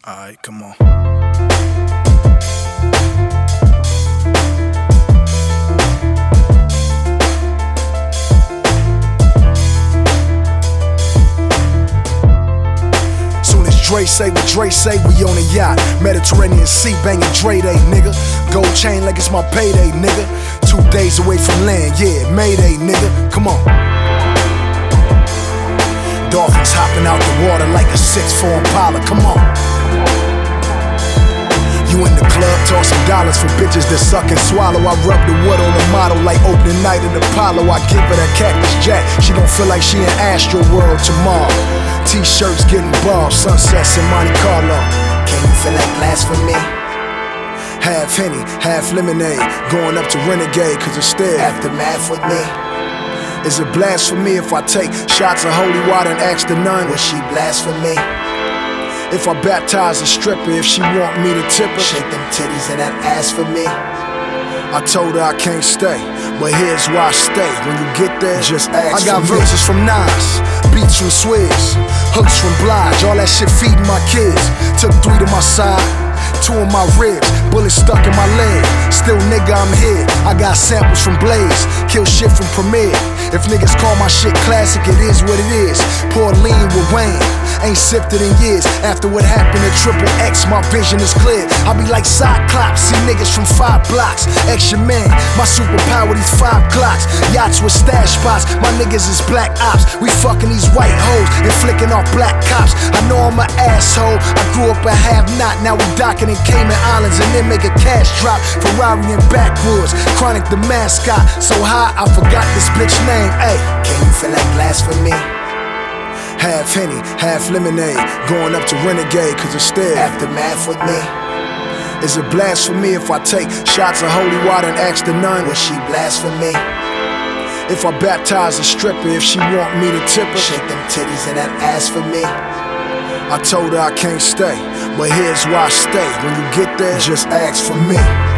Alright, come on. Soon as Dre say what Dre say, we on a yacht. Mediterranean Sea banging Dre Day, nigga. Gold chain like it's my payday, nigga. 2 days away from land, yeah, Mayday, nigga. Come on. Dolphins hopping out the water like a 6'4" Impala, come on. You in the club, tossing dollars for bitches that suck and swallow. I rub the wood on the model like opening night at Apollo. I give her that Cactus Jack, she gon' feel like she in Astro World tomorrow. T-shirts getting bald, sunsets in Monte Carlo. Can you feel that glass for me? Half Henny, half lemonade, going up to Renegade, cause it's still Aftermath with me. Is it blasphemy if I take shots of holy water and ask the nun? Will she blaspheme? If I baptize a stripper, if she want me to tip her? Shake them titties and that ass for me. I told her I can't stay, but here's why I stay. When you get there, just ask I got for me. verses from Nas, beats from Swizz, hooks from Blige, all that shit feeding my kids. Took 3 to my side, 2 in my ribs, bullets stuck in my leg. Still nigga, I'm here. I got samples from Blaze, kill shit from Premier. If niggas call my shit classic, it is what it is. Pour lean with Wayne, ain't sipped it in years. After what happened at Triple X, my vision is clear. I be like Cyclops, see niggas from 5 blocks. Extra man, my superpower, these 5 clocks. Yachts with stash spots, my niggas is black ops. We fucking these white hoes and flicking off black cops. I know I'm an asshole, I grew up a have-not. Now we docking in Cayman Islands and then make a cash drop. Ferrari and backwoods, Chronic the mascot. So high, I forgot this bitch name. Ay, can you feel that glass for me? Half Henny, half lemonade, going up to Renegade, cause it's still Aftermath with me. Is it blasphemy if I take shots of holy water and ask the nun? Will she blaspheme? If I baptize a stripper, if she want me to tip her? Shake them titties and that ass for me. I told her I can't stay, but here's why I stay. When you get there, just ask for me.